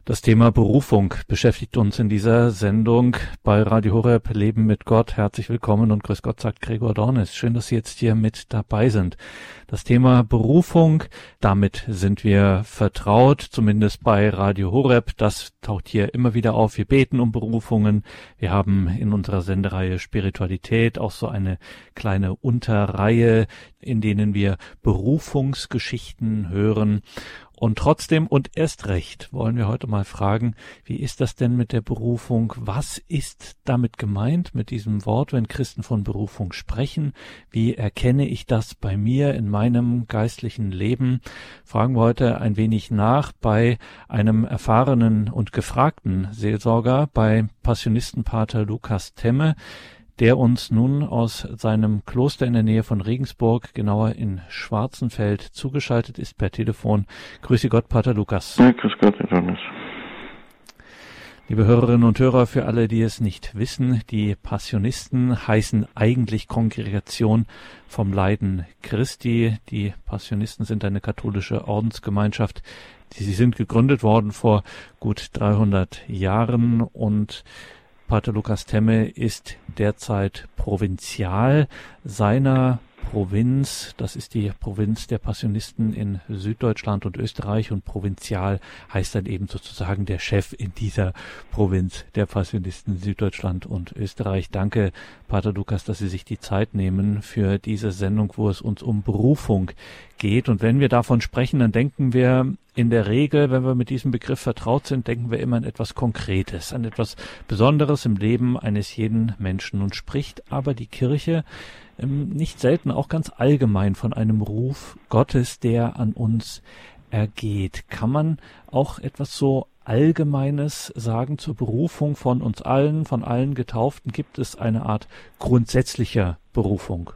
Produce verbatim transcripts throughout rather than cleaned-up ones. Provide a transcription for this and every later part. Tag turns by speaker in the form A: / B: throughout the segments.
A: Das Thema Berufung beschäftigt uns in dieser Sendung bei Radio Horeb Leben mit Gott. Herzlich willkommen und grüß Gott, sagt Gregor Dornis. Schön, dass Sie jetzt hier mit dabei sind. Das Thema Berufung, damit sind wir vertraut, zumindest bei Radio Horeb. Das taucht hier immer wieder auf. Wir beten um Berufungen. Wir haben in unserer Sendereihe Spiritualität auch so eine kleine Unterreihe, in denen wir Berufungsgeschichten hören. Und trotzdem und erst recht wollen wir heute mal fragen, wie ist das denn mit der Berufung? Was ist damit gemeint mit diesem Wort, wenn Christen von Berufung sprechen? Wie erkenne ich das bei mir in meinem geistlichen Leben? Fragen wir heute ein wenig nach bei einem erfahrenen und gefragten Seelsorger, bei Passionistenpater Lukas Temme, der uns nun aus seinem Kloster in der Nähe von Regensburg, genauer in Schwarzenfeld, zugeschaltet ist per Telefon. Grüße Gott, Pater Lukas.
B: Ja, grüß Gott, Herr Johannes.
A: Liebe Hörerinnen und Hörer, für alle, die es nicht wissen, die Passionisten heißen eigentlich Kongregation vom Leiden Christi. Die Passionisten sind eine katholische Ordensgemeinschaft. Sie sind gegründet worden vor gut dreihundert Jahren und Pater Lukas Temme ist derzeit Provinzial seiner Provinz. Das ist die Provinz der Passionisten in Süddeutschland und Österreich und Provinzial heißt dann eben sozusagen der Chef in dieser Provinz der Passionisten Süddeutschland und Österreich. Danke, Pater Lukas, dass Sie sich die Zeit nehmen für diese Sendung, wo es uns um Berufung geht. Und wenn wir davon sprechen, dann denken wir in der Regel, wenn wir mit diesem Begriff vertraut sind, denken wir immer an etwas Konkretes, an etwas Besonderes im Leben eines jeden Menschen. Und spricht aber die Kirche ähm, nicht selten auch ganz allgemein von einem Ruf Gottes, der an uns ergeht. Kann man auch etwas so Allgemeines sagen zur Berufung von uns allen, von allen Getauften? Gibt es eine Art grundsätzlicher Berufung?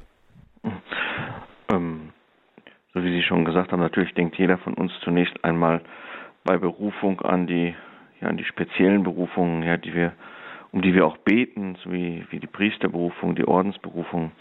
B: Ähm. So wie Sie schon gesagt haben, natürlich denkt jeder von uns zunächst einmal bei Berufung an die, ja, an die speziellen Berufungen, ja, die wir, um die wir auch beten, so wie, wie die Priesterberufung, die Ordensberufung.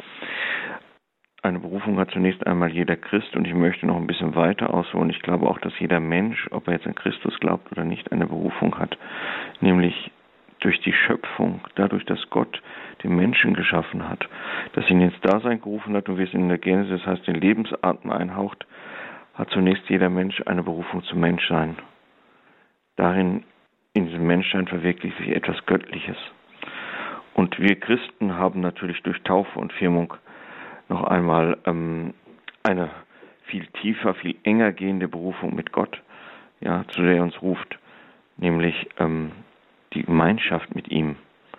B: Eine Berufung hat zunächst einmal jeder Christ und ich möchte noch ein bisschen weiter ausholen. Ich glaube auch, dass jeder Mensch, ob er jetzt an Christus glaubt oder nicht, eine Berufung hat, nämlich durch die Schöpfung, dadurch, dass Gott den Menschen geschaffen hat, dass ihn ins Dasein gerufen hat und wie es in der Genesis heißt, den Lebensatem einhaucht, hat zunächst jeder Mensch eine Berufung zum Menschsein. Darin, in diesem Menschsein verwirklicht sich etwas Göttliches. Und wir Christen haben natürlich durch Taufe und Firmung noch einmal ähm, eine viel tiefer, viel enger gehende Berufung mit Gott, ja, zu der er uns ruft, nämlich ähm, die Gemeinschaft mit ihm,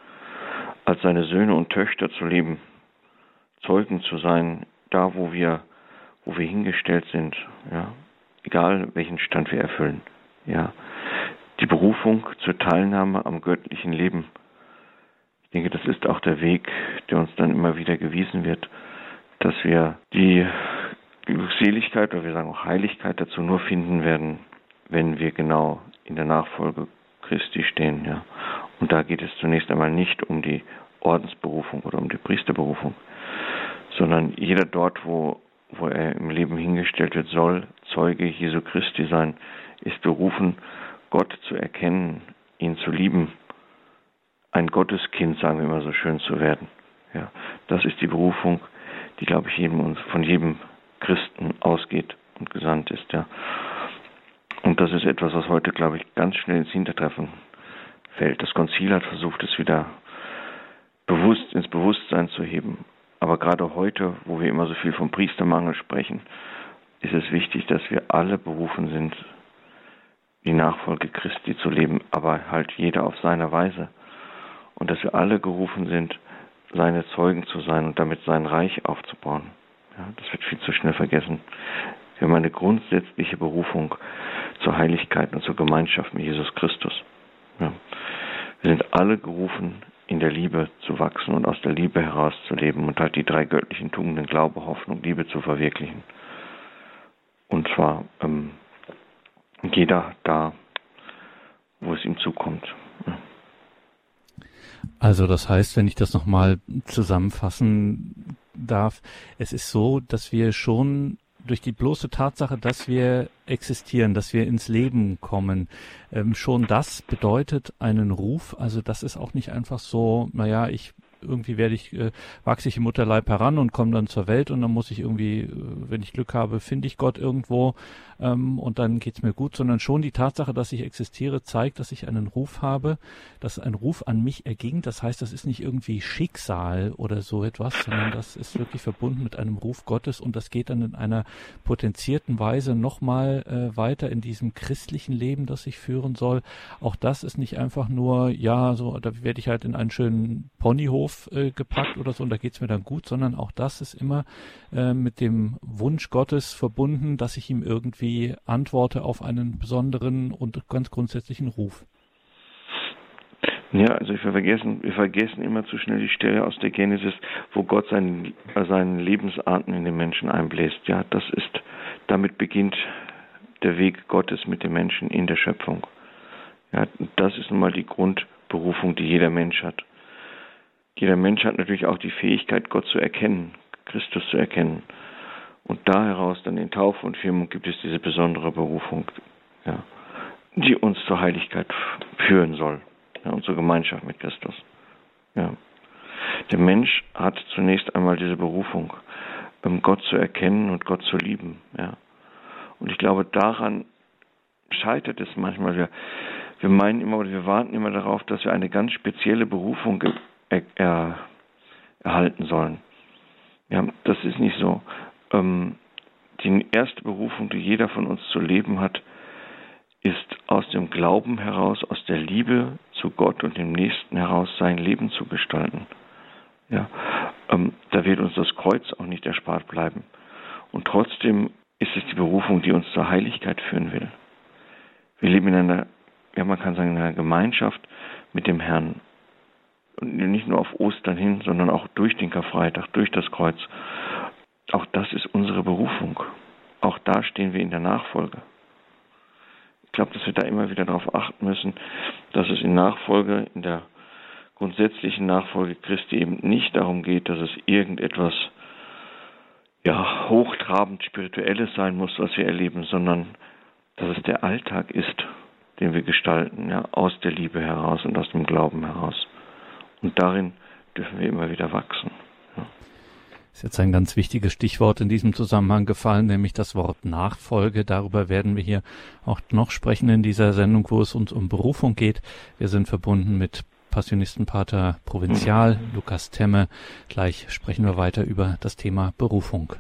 B: als seine Söhne und Töchter zu leben, Zeugen zu sein, da wo wir, wo wir hingestellt sind, ja, egal welchen Stand wir erfüllen, ja, die Berufung zur Teilnahme am göttlichen Leben. Ich denke, das ist auch der Weg, der uns dann immer wieder gewiesen wird, dass wir die Glückseligkeit oder wir sagen auch Heiligkeit dazu nur finden werden, wenn wir genau in der Nachfolge Christi stehen, ja. Und da geht es zunächst einmal nicht um die Ordensberufung oder um die Priesterberufung, sondern jeder dort, wo, wo er im Leben hingestellt wird, soll Zeuge Jesu Christi sein, ist berufen, Gott zu erkennen, ihn zu lieben, ein Gotteskind, sagen wir immer so schön, zu werden. Ja, das ist die Berufung, die, glaube ich, jedem, von jedem Christen ausgeht und gesandt ist, ja. Und das ist etwas, was heute, glaube ich, ganz schnell ins Hintertreffen fällt. Das Konzil hat versucht, es wieder bewusst ins Bewusstsein zu heben. Aber gerade heute, wo wir immer so viel vom Priestermangel sprechen, ist es wichtig, dass wir alle berufen sind, die Nachfolge Christi zu leben, aber halt jeder auf seine Weise. Und dass wir alle gerufen sind, seine Zeugen zu sein und damit sein Reich aufzubauen. Ja, das wird viel zu schnell vergessen. Wir haben eine grundsätzliche Berufung zur Heiligkeit und zur Gemeinschaft mit Jesus Christus. Ja. Wir sind alle gerufen, in der Liebe zu wachsen und aus der Liebe heraus zu leben und halt die drei göttlichen Tugenden, Glaube, Hoffnung, Liebe zu verwirklichen. Und zwar ähm, jeder da, wo es ihm zukommt. Ja.
A: Also das heißt, wenn ich das nochmal zusammenfassen darf, es ist so, dass wir schon durch die bloße Tatsache, dass wir existieren, dass wir ins Leben kommen, ähm, schon das bedeutet einen Ruf. Also das ist auch nicht einfach so, naja, ich irgendwie werde ich, äh, wachse ich im Mutterleib heran und komme dann zur Welt und dann muss ich irgendwie, äh, wenn ich Glück habe, finde ich Gott irgendwo ähm, und dann geht's mir gut, sondern schon die Tatsache, dass ich existiere, zeigt, dass ich einen Ruf habe, dass ein Ruf an mich erging. Das heißt, das ist nicht irgendwie Schicksal oder so etwas, sondern das ist wirklich verbunden mit einem Ruf Gottes und das geht dann in einer potenzierten Weise nochmal äh, weiter in diesem christlichen Leben, das ich führen soll. Auch das ist nicht einfach nur, ja, so, da werde ich halt in einen schönen Ponyhof äh, gepackt oder so und da geht's mir dann gut, sondern auch das ist immer äh, mit dem Wunsch Gottes verbunden, dass ich ihm irgendwie antworte auf einen besonderen und ganz grundsätzlichen Ruf.
B: Ja, also wir vergessen, wir vergessen immer zu schnell die Stelle aus der Genesis, wo Gott seinen, seinen Lebensatem in den Menschen einbläst. Ja, das ist, damit beginnt der Weg Gottes mit dem Menschen in der Schöpfung. Ja, das ist nun mal die Grundberufung, die jeder Mensch hat. Jeder Mensch hat natürlich auch die Fähigkeit, Gott zu erkennen, Christus zu erkennen. Und da heraus dann in Taufe und Firmung gibt es diese besondere Berufung, ja, die uns zur Heiligkeit führen soll, ja, und zur Gemeinschaft mit Christus. Ja. Der Mensch hat zunächst einmal diese Berufung, Gott zu erkennen und Gott zu lieben. Ja. Und ich glaube, daran scheitert es manchmal. Wir, wir meinen immer oder wir warten immer darauf, dass wir eine ganz spezielle Berufung Er, er, erhalten sollen. Ja, das ist nicht so. Ähm, die erste Berufung, die jeder von uns zu leben hat, ist aus dem Glauben heraus, aus der Liebe zu Gott und dem Nächsten heraus sein Leben zu gestalten. Ja, ähm, da wird uns das Kreuz auch nicht erspart bleiben. Und trotzdem ist es die Berufung, die uns zur Heiligkeit führen will. Wir leben in einer, ja, man kann sagen, in einer Gemeinschaft mit dem Herrn. Und nicht nur auf Ostern hin, sondern auch durch den Karfreitag, durch das Kreuz. Auch das ist unsere Berufung. Auch da stehen wir in der Nachfolge. Ich glaube, dass wir da immer wieder darauf achten müssen, dass es in Nachfolge, in der grundsätzlichen Nachfolge Christi eben nicht darum geht, dass es irgendetwas, ja, hochtrabend Spirituelles sein muss, was wir erleben, sondern dass es der Alltag ist, den wir gestalten, ja, aus der Liebe heraus und aus dem Glauben heraus. Und darin dürfen wir immer wieder wachsen. Ja.
A: Ist jetzt ein ganz wichtiges Stichwort in diesem Zusammenhang gefallen, nämlich das Wort Nachfolge. Darüber werden wir hier auch noch sprechen in dieser Sendung, wo es uns um Berufung geht. Wir sind verbunden mit Passionistenpater Provinzial mhm. Lukas Temme. Gleich sprechen wir weiter über das Thema Berufung.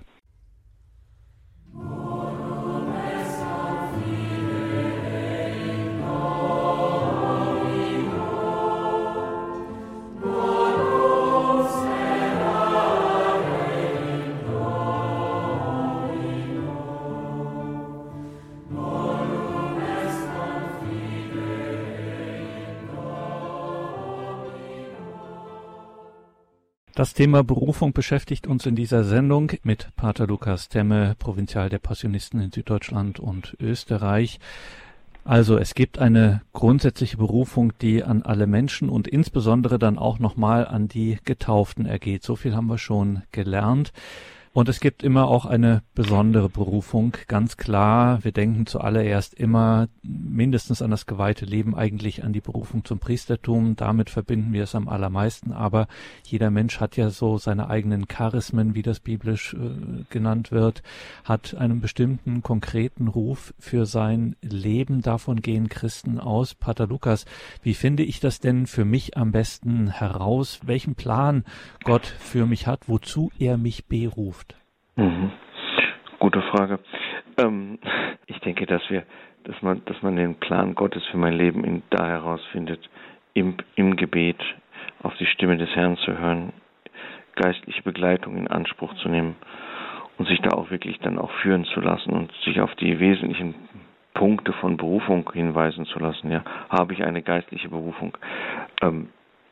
A: Das Thema Berufung beschäftigt uns in dieser Sendung mit Pater Lukas Temme, Provinzial der Passionisten in Süddeutschland und Österreich. Also es gibt eine grundsätzliche Berufung, die an alle Menschen und insbesondere dann auch nochmal an die Getauften ergeht. So viel haben wir schon gelernt. Und es gibt immer auch eine besondere Berufung, ganz klar. Wir denken zuallererst immer mindestens an das geweihte Leben, eigentlich an die Berufung zum Priestertum. Damit verbinden wir es am allermeisten. Aber jeder Mensch hat ja so seine eigenen Charismen, wie das biblisch äh, genannt wird, hat einen bestimmten konkreten Ruf für sein Leben. Davon gehen Christen aus. Pater Lukas, wie finde ich das denn für mich am besten heraus, welchen Plan Gott für mich hat, wozu er mich beruft?
B: Mhm. Gute Frage. Ähm, ich denke, dass wir, dass man, dass man den Plan Gottes für mein Leben in, da herausfindet, im, im Gebet auf die Stimme des Herrn zu hören, geistliche Begleitung in Anspruch zu nehmen und sich da auch wirklich dann auch führen zu lassen und sich auf die wesentlichen Punkte von Berufung hinweisen zu lassen. Ja, habe ich eine geistliche Berufung? Ähm,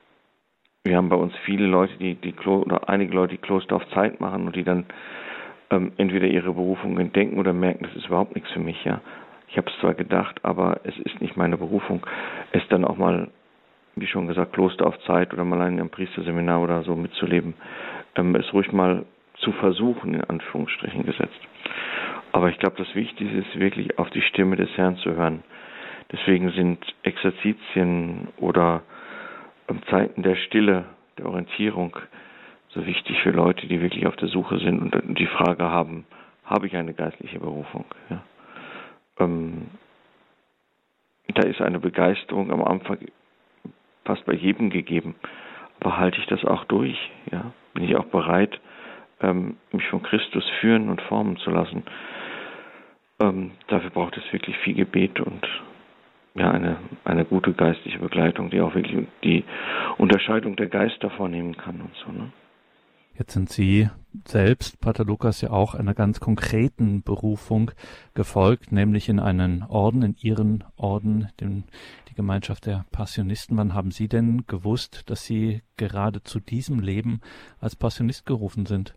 B: wir haben bei uns viele Leute, die, die Klo- oder einige Leute, die Kloster auf Zeit machen und die dann ähm, entweder ihre Berufung entdecken oder merken, das ist überhaupt nichts für mich. Ja, ich habe es zwar gedacht, aber es ist nicht meine Berufung. Es dann auch mal, wie schon gesagt, Kloster auf Zeit oder mal in einem Priesterseminar oder so mitzuleben, ähm, es ruhig mal zu versuchen, in Anführungsstrichen gesetzt. Aber ich glaube, das Wichtigste ist wirklich auf die Stimme des Herrn zu hören. Deswegen sind Exerzitien oder Zeiten der Stille, der Orientierung so wichtig für Leute, die wirklich auf der Suche sind und die Frage haben, habe ich eine geistliche Berufung? Ja. Ähm, da ist eine Begeisterung am Anfang fast bei jedem gegeben. Aber halte ich das auch durch? Ja? Bin ich auch bereit, ähm, mich von Christus führen und formen zu lassen? Ähm, dafür braucht es wirklich viel Gebet und ja, eine, eine gute geistliche Begleitung, die auch wirklich die Unterscheidung der Geister vornehmen kann und so, ne?
A: Jetzt sind Sie selbst, Pater Lukas, ja auch einer ganz konkreten Berufung gefolgt, nämlich in einen Orden, in Ihren Orden, den, die Gemeinschaft der Passionisten. Wann haben Sie denn gewusst, dass Sie gerade zu diesem Leben als Passionist gerufen sind?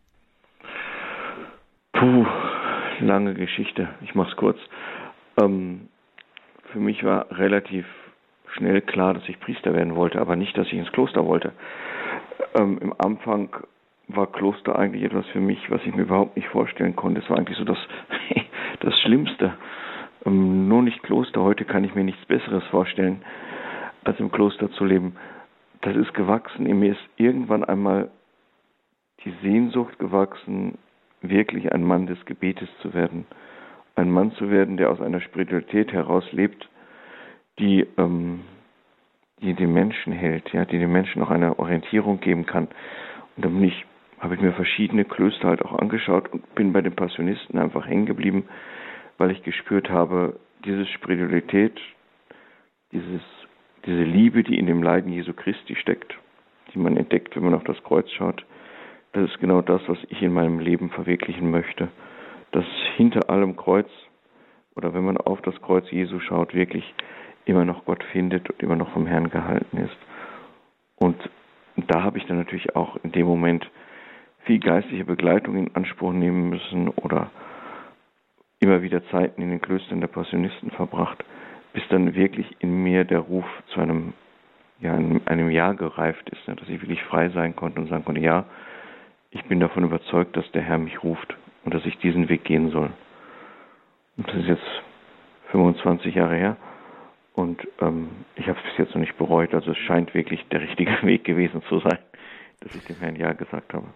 B: Puh, lange Geschichte. Ich mach's kurz. Ähm, für mich war relativ schnell klar, dass ich Priester werden wollte, aber nicht, dass ich ins Kloster wollte. Ähm, im Anfang war Kloster eigentlich etwas für mich, was ich mir überhaupt nicht vorstellen konnte. Es war eigentlich so das, das Schlimmste. Ähm, nur nicht Kloster. Heute kann ich mir nichts Besseres vorstellen, als im Kloster zu leben. Das ist gewachsen. In mir ist irgendwann einmal die Sehnsucht gewachsen, wirklich ein Mann des Gebetes zu werden. Ein Mann zu werden, der aus einer Spiritualität heraus lebt, die, ähm, die den Menschen hält, ja, die den Menschen auch eine Orientierung geben kann. Und dann bin ich habe ich mir verschiedene Klöster halt auch angeschaut und bin bei den Passionisten einfach hängen geblieben, weil ich gespürt habe, diese Spiritualität, dieses, diese Liebe, die in dem Leiden Jesu Christi steckt, die man entdeckt, wenn man auf das Kreuz schaut, das ist genau das, was ich in meinem Leben verwirklichen möchte. Dass hinter allem Kreuz oder wenn man auf das Kreuz Jesu schaut, wirklich immer noch Gott findet und immer noch vom Herrn gehalten ist. Und da habe ich dann natürlich auch in dem Moment viel geistliche Begleitung in Anspruch nehmen müssen oder immer wieder Zeiten in den Klöstern der Passionisten verbracht, bis dann wirklich in mir der Ruf zu einem, ja, einem, einem Ja gereift ist, ne, dass ich wirklich frei sein konnte und sagen konnte, ja, ich bin davon überzeugt, dass der Herr mich ruft und dass ich diesen Weg gehen soll. Und das ist jetzt fünfundzwanzig Jahre her und ähm, ich habe es bis jetzt noch nicht bereut, also es scheint wirklich der richtige Weg gewesen zu sein, dass ich dem Herrn Ja gesagt habe.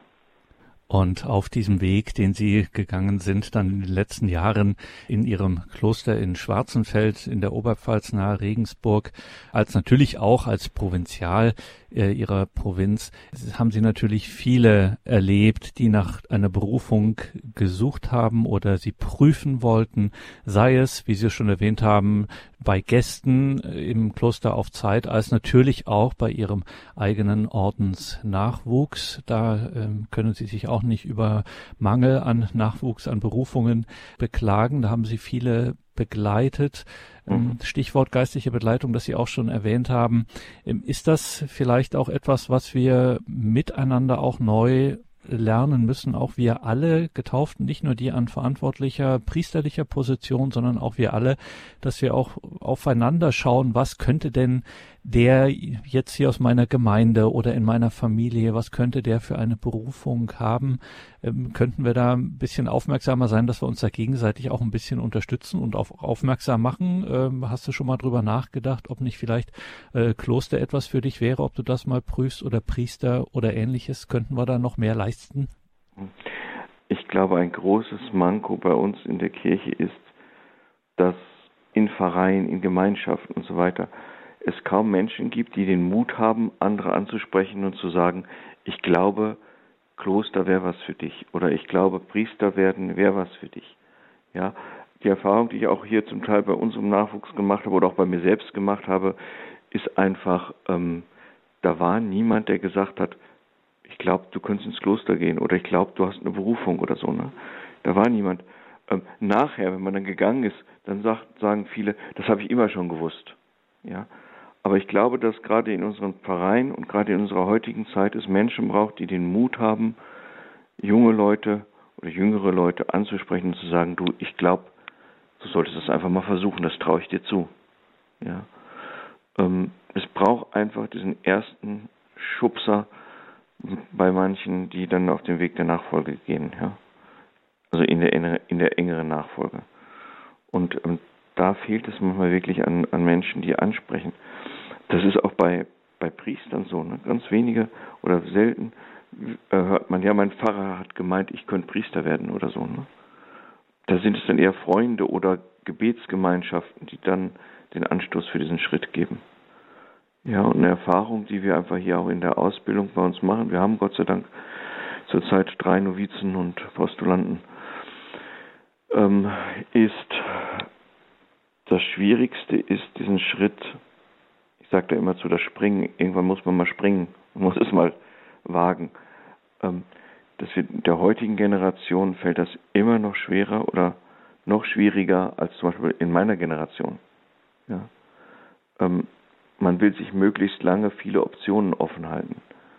A: Und auf diesem Weg, den Sie gegangen sind, dann in den letzten Jahren in Ihrem Kloster in Schwarzenfeld in der Oberpfalz nahe Regensburg, als natürlich auch als Provinzial äh, Ihrer Provinz, haben Sie natürlich viele erlebt, die nach einer Berufung gesucht haben oder sie prüfen wollten, sei es, wie Sie schon erwähnt haben, bei Gästen im Kloster auf Zeit, als natürlich auch bei Ihrem eigenen Ordensnachwuchs. Da ähm, können Sie sich auch nicht über Mangel an Nachwuchs, an Berufungen beklagen. Da haben Sie viele begleitet. Mhm. Stichwort geistliche Begleitung, das Sie auch schon erwähnt haben. Ist das vielleicht auch etwas, was wir miteinander auch neu lernen müssen, auch wir alle Getauften, nicht nur die an verantwortlicher priesterlicher Position, sondern auch wir alle, dass wir auch aufeinander schauen, was könnte denn der jetzt hier aus meiner Gemeinde oder in meiner Familie, was könnte der für eine Berufung haben? Ähm, könnten wir da ein bisschen aufmerksamer sein, dass wir uns da gegenseitig auch ein bisschen unterstützen und auf, aufmerksam machen? Ähm, hast du schon mal drüber nachgedacht, ob nicht vielleicht äh, Kloster etwas für dich wäre, ob du das mal prüfst oder Priester oder ähnliches? Könnten wir da noch mehr leisten?
B: Ich glaube, ein großes Manko bei uns in der Kirche ist, dass in Pfarreien, in Gemeinschaften und so weiter es kaum Menschen gibt, die den Mut haben, andere anzusprechen und zu sagen, ich glaube, Kloster wäre was für dich oder ich glaube, Priester werden wäre was für dich. Ja, die Erfahrung, die ich auch hier zum Teil bei uns im Nachwuchs gemacht habe oder auch bei mir selbst gemacht habe, ist einfach, ähm, da war niemand, der gesagt hat, ich glaube, du könntest ins Kloster gehen oder ich glaube, du hast eine Berufung oder so. Ne? Da war niemand. Ähm, nachher, wenn man dann gegangen ist, dann sagt, sagen viele, das habe ich immer schon gewusst. Ja. Aber ich glaube, dass gerade in unseren Pfarreien und gerade in unserer heutigen Zeit es Menschen braucht, die den Mut haben, junge Leute oder jüngere Leute anzusprechen und zu sagen, du, ich glaube, du solltest es einfach mal versuchen, das traue ich dir zu. Ja. Ähm, es braucht einfach diesen ersten Schubser bei manchen, die dann auf den Weg der Nachfolge gehen. Ja. also in der, in der engeren Nachfolge. Und ähm, da fehlt es manchmal wirklich an, an Menschen, die ansprechen. Das ist auch bei, bei Priestern so, ne? Ganz wenige oder selten äh, hört man, ja, mein Pfarrer hat gemeint, ich könnte Priester werden oder so. Ne? Da sind es dann eher Freunde oder Gebetsgemeinschaften, die dann den Anstoß für diesen Schritt geben. Ja, und eine Erfahrung, die wir einfach hier auch in der Ausbildung bei uns machen. Wir haben Gott sei Dank zurzeit drei Novizen und Postulanten, ähm, ist, das Schwierigste ist diesen Schritt, ich sage da immer zu, das Springen, irgendwann muss man mal springen, man muss es mal wagen. Ähm, das wird der heutigen Generation fällt das immer noch schwerer oder noch schwieriger als zum Beispiel in meiner Generation. Ja. Ähm, man will sich möglichst lange viele Optionen offen halten.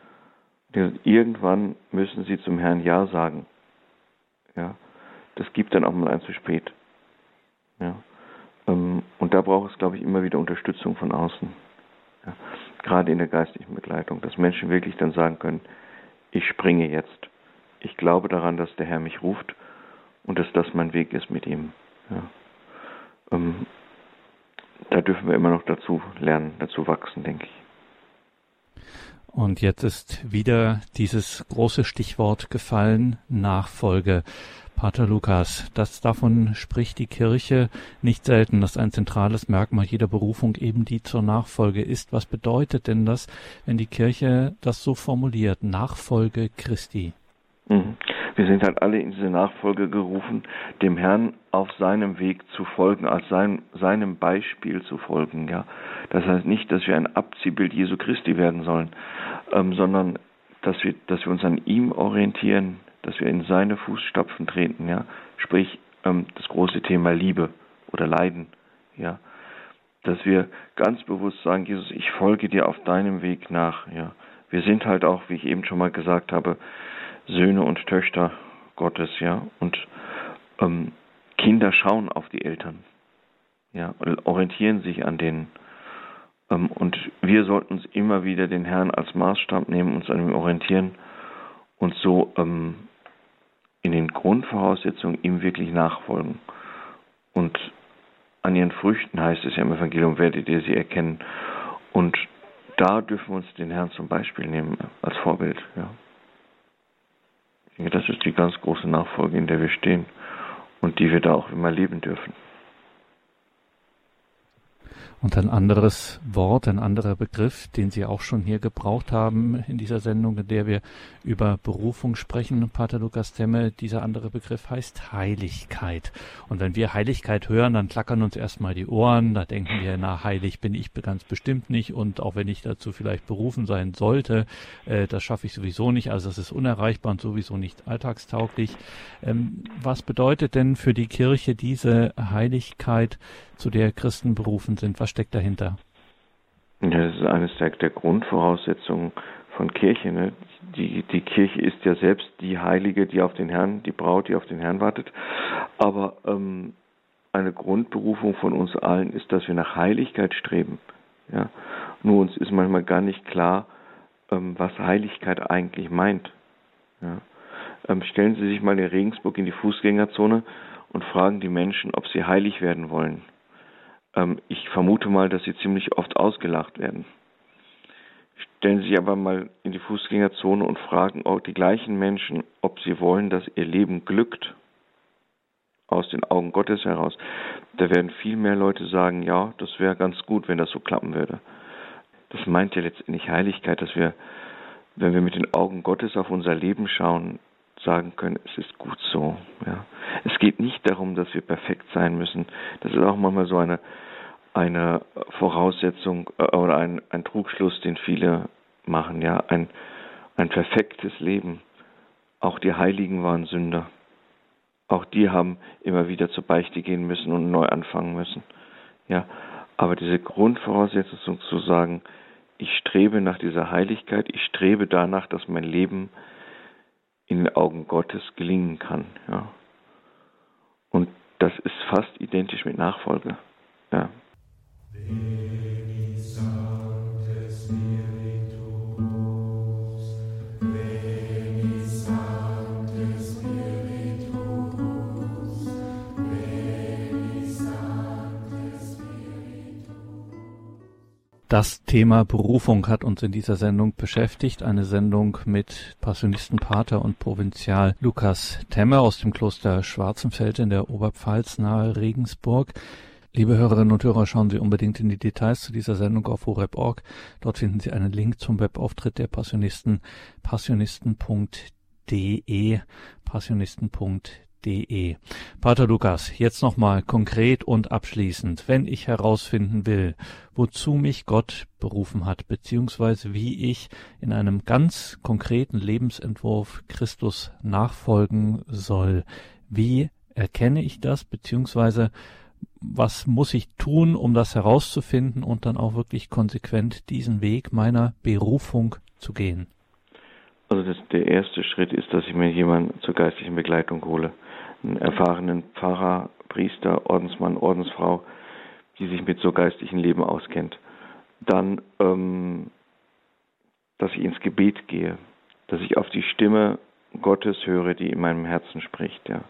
B: Irgendwann müssen sie zum Herrn Ja sagen. Ja. Das gibt dann auch mal ein zu spät. Ja. Ähm, und da braucht es, glaube ich, immer wieder Unterstützung von außen. Ja. Gerade in der geistlichen Begleitung, dass Menschen wirklich dann sagen können, ich springe jetzt. Ich glaube daran, dass der Herr mich ruft und dass das mein Weg ist mit ihm. Ja. Ähm, da dürfen wir immer noch dazu lernen, dazu wachsen, denke ich.
A: Und jetzt ist wieder dieses große Stichwort gefallen, Nachfolge. Pater Lukas, das davon spricht die Kirche nicht selten, dass ein zentrales Merkmal jeder Berufung eben die zur Nachfolge ist. Was bedeutet denn das, wenn die Kirche das so formuliert, Nachfolge Christi?
B: Mhm. Wir sind halt alle in diese Nachfolge gerufen, dem Herrn auf seinem Weg zu folgen, als sein, seinem Beispiel zu folgen. Ja, das heißt nicht, dass wir ein Abziehbild Jesu Christi werden sollen, ähm, sondern dass wir, dass wir uns an ihm orientieren, dass wir in seine Fußstapfen treten. Ja, sprich ähm, das große Thema Liebe oder Leiden. Ja, dass wir ganz bewusst sagen, Jesus, ich folge dir auf deinem Weg nach. Ja, wir sind halt auch, wie ich eben schon mal gesagt habe, Söhne und Töchter Gottes, ja, und ähm, Kinder schauen auf die Eltern, ja, orientieren sich an denen. Ähm, und wir sollten uns immer wieder den Herrn als Maßstab nehmen, uns an ihm orientieren und so ähm, in den Grundvoraussetzungen ihm wirklich nachfolgen. Und an ihren Früchten heißt es ja im Evangelium, werdet ihr sie erkennen. Und da dürfen wir uns den Herrn zum Beispiel nehmen, als Vorbild, ja. Das ist die ganz große Nachfolge, in der wir stehen und die wir da auch immer leben dürfen.
A: Und ein anderes Wort, ein anderer Begriff, den Sie auch schon hier gebraucht haben in dieser Sendung, in der wir über Berufung sprechen, Pater Lukas Temme, dieser andere Begriff heißt Heiligkeit. Und wenn wir Heiligkeit hören, dann klackern uns erstmal die Ohren, da denken wir, na, heilig bin ich ganz bestimmt nicht und auch wenn ich dazu vielleicht berufen sein sollte, äh, das schaffe ich sowieso nicht, also das ist unerreichbar und sowieso nicht alltagstauglich. Ähm, was bedeutet denn für die Kirche diese Heiligkeit, zu der Christen berufen sind? Was steckt dahinter?
B: Ja, das ist eines der, der Grundvoraussetzungen von Kirche. Ne? Die, die Kirche ist ja selbst die Heilige, die auf den Herrn, die Braut, die auf den Herrn wartet. Aber ähm, eine Grundberufung von uns allen ist, dass wir nach Heiligkeit streben. Ja? Nur uns ist manchmal gar nicht klar, ähm, was Heiligkeit eigentlich meint. Ja? Ähm, stellen Sie sich mal in Regensburg in die Fußgängerzone und fragen die Menschen, ob sie heilig werden wollen. Ich vermute mal, dass sie ziemlich oft ausgelacht werden. Stellen Sie sich aber mal in die Fußgängerzone und fragen auch die gleichen Menschen, ob sie wollen, dass ihr Leben glückt, aus den Augen Gottes heraus. Da werden viel mehr Leute sagen, ja, das wäre ganz gut, wenn das so klappen würde. Das meint ja letztendlich Heiligkeit, dass wir, wenn wir mit den Augen Gottes auf unser Leben schauen, sagen können, es ist gut so. Ja. Es geht nicht darum, dass wir perfekt sein müssen. Das ist auch manchmal so eine eine Voraussetzung äh, oder ein, ein Trugschluss, den viele machen, ja, ein, ein perfektes Leben. Auch die Heiligen waren Sünder. Auch die haben immer wieder zur Beichte gehen müssen und neu anfangen müssen. Ja, aber diese Grundvoraussetzung zu sagen, ich strebe nach dieser Heiligkeit, ich strebe danach, dass mein Leben in den Augen Gottes gelingen kann. Ja. Und das ist fast identisch mit Nachfolge. Ja.
C: Veni Sancte Spiritus, Veni Sancte Spiritus,
A: Das Thema Berufung hat uns in dieser Sendung beschäftigt. Eine Sendung mit Passionistenpater und Provinzial Lukas Temme aus dem Kloster Schwarzenfeld in der Oberpfalz nahe Regensburg. Liebe Hörerinnen und Hörer, schauen Sie unbedingt in die Details zu dieser Sendung auf horeb punkt org. Dort finden Sie einen Link zum Webauftritt der Passionisten, passionisten punkt de, passionisten punkt de. Pater Lukas, jetzt nochmal konkret und abschließend, wenn ich herausfinden will, wozu mich Gott berufen hat, beziehungsweise wie ich in einem ganz konkreten Lebensentwurf Christus nachfolgen soll, wie erkenne ich das, beziehungsweise was muss ich tun, um das herauszufinden und dann auch wirklich konsequent diesen Weg meiner Berufung zu gehen?
B: Also das, der erste Schritt ist, dass ich mir jemanden zur geistlichen Begleitung hole. Einen erfahrenen Pfarrer, Priester, Ordensmann, Ordensfrau, die sich mit so geistlichem Leben auskennt. Dann, ähm, dass ich ins Gebet gehe, dass ich auf die Stimme Gottes höre, die in meinem Herzen spricht. Ja.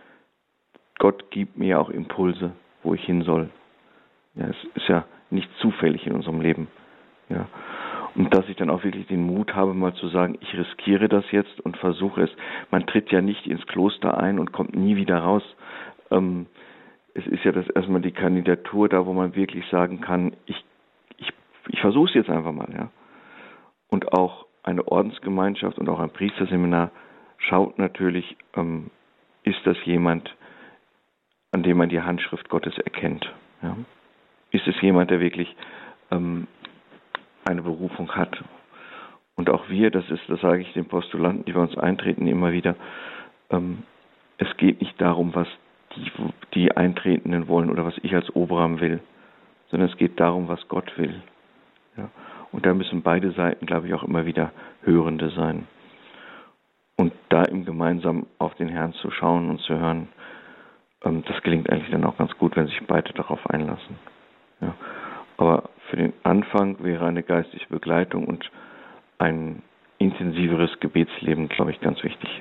B: Gott gibt mir auch Impulse, wo ich hin soll. Ja, es ist ja nicht zufällig in unserem Leben. Ja. Und dass ich dann auch wirklich den Mut habe, mal zu sagen, ich riskiere das jetzt und versuche es. Man tritt ja nicht ins Kloster ein und kommt nie wieder raus. Ähm, es ist ja das erstmal die Kandidatur da, wo man wirklich sagen kann, ich, ich, ich versuche es jetzt einfach mal. Ja. Und auch eine Ordensgemeinschaft und auch ein Priesterseminar schaut natürlich, ähm, ist das jemand, an dem man die Handschrift Gottes erkennt. Ja. Ist es jemand, der wirklich ähm, eine Berufung hat. Und auch wir, das ist, das sage ich den Postulanten, die bei uns eintreten, immer wieder, ähm, es geht nicht darum, was die, die Eintretenden wollen oder was ich als Oberam will, sondern es geht darum, was Gott will. Ja. Und da müssen beide Seiten, glaube ich, auch immer wieder Hörende sein. Und da im gemeinsam auf den Herrn zu schauen und zu hören, ähm, das gelingt eigentlich dann auch ganz gut, wenn sich beide darauf einlassen. Ja. Aber für den Anfang wäre eine geistliche Begleitung und ein intensiveres Gebetsleben, glaube ich, ganz wichtig.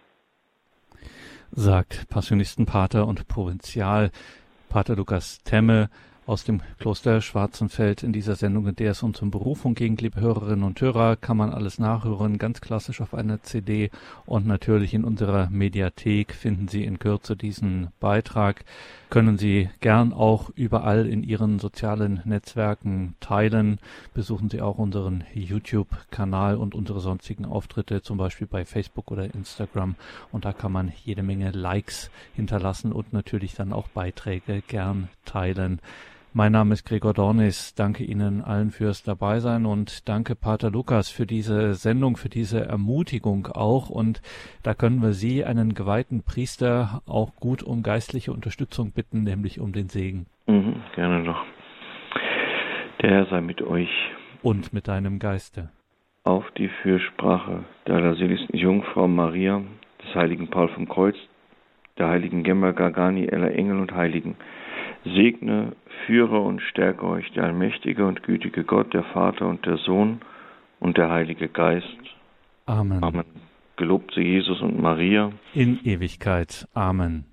A: Sagt Passionistenpater und Provinzial Pater Lukas Temme aus dem Kloster Schwarzenfeld in dieser Sendung, in der es uns um Berufung ging. Liebe Hörerinnen und Hörer, kann man alles nachhören, ganz klassisch auf einer C D, und natürlich in unserer Mediathek finden Sie in Kürze diesen Beitrag. Können Sie gern auch überall in Ihren sozialen Netzwerken teilen. Besuchen Sie auch unseren YouTube-Kanal und unsere sonstigen Auftritte, zum Beispiel bei Facebook oder Instagram. Und da kann man jede Menge Likes hinterlassen und natürlich dann auch Beiträge gern teilen. Mein Name ist Gregor Dornis. Danke Ihnen allen fürs Dabeisein und danke Pater Lukas für diese Sendung, für diese Ermutigung auch. Und da können wir Sie, einen geweihten Priester, auch gut um geistliche Unterstützung bitten, nämlich um den Segen.
B: Mhm, gerne doch. Der Herr sei mit euch.
A: Und mit deinem Geiste.
B: Auf die Fürsprache der allerseligsten Jungfrau Maria, des heiligen Paul vom Kreuz, der heiligen Gemma Gargani, aller Engel und Heiligen, segne, führe und stärke euch der allmächtige und gütige Gott, der Vater und der Sohn und der Heilige Geist.
A: Amen.
B: Amen. Gelobt sei Jesus und Maria.
A: In Ewigkeit. Amen.